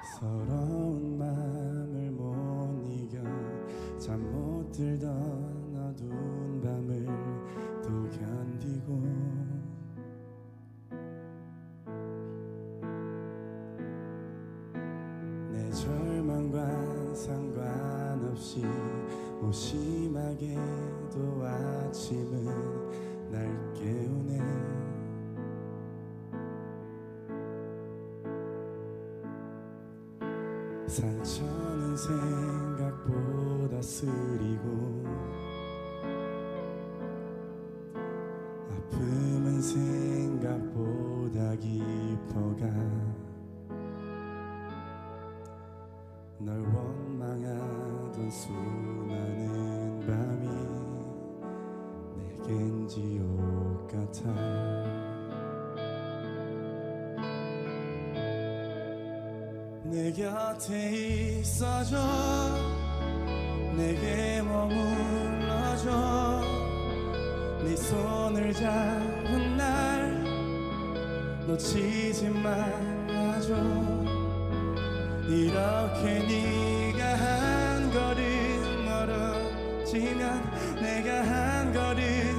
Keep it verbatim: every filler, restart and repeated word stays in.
서러운 마음을 못 이겨 잠 못 들던 어두운 밤을 또 견디고 내 절망과 상관없이 무심하게도 아침은 날 깨우네. 상처는 생각보다 쓰리고 아픔은 생각보다 깊어가 널 원망하던 수많은 밤이 내겐 지옥 같아. 내 곁에 있어줘. 내게 머물러줘. 네 손을 잡은 날 놓치지 말아줘. 이렇게 네가 한 걸음 멀어지면 내가 한 걸음